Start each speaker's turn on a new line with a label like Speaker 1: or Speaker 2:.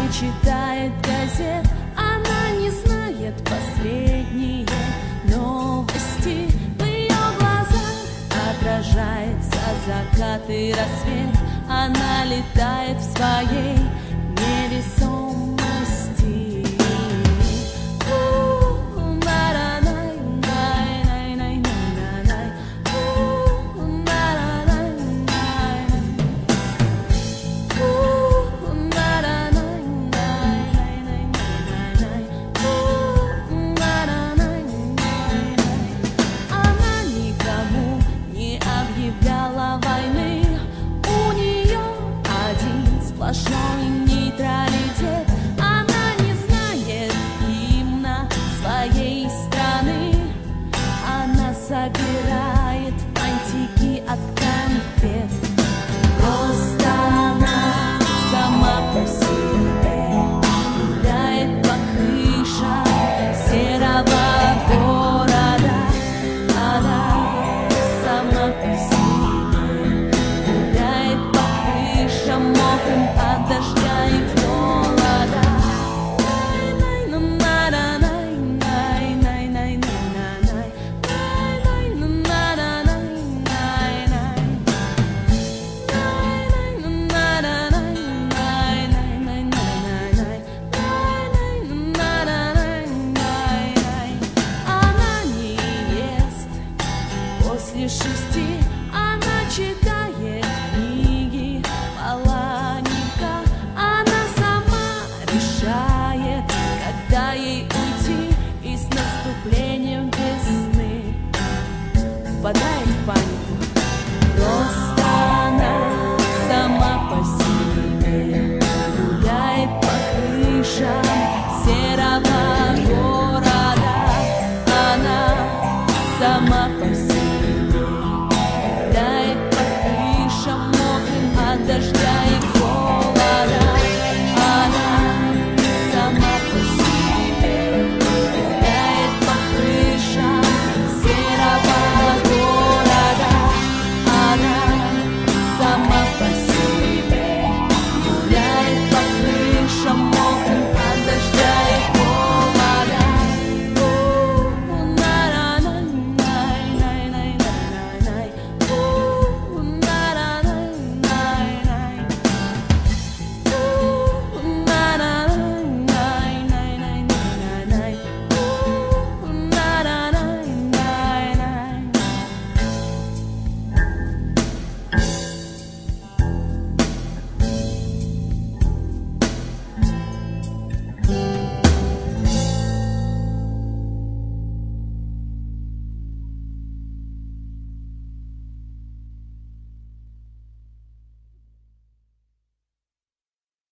Speaker 1: читает газет, она не знает последние новости. В ее глазах отражается закат и рассвет. Она летает в своей невесомости. Сплошной нейтралитет. Она не знает гимна своей страны. Она собирает фантики от конфет. Просто она сама по себе гуляет по крышам серого города. Она сама по себе гуляет по крышам мокрым от дождя и холода. Она не ест после 6, она читает книги Паланика. Она сама решает, когда ей уйти, и с наступлением весны впадает в панику. Просто она сама по себе гуляет по крышам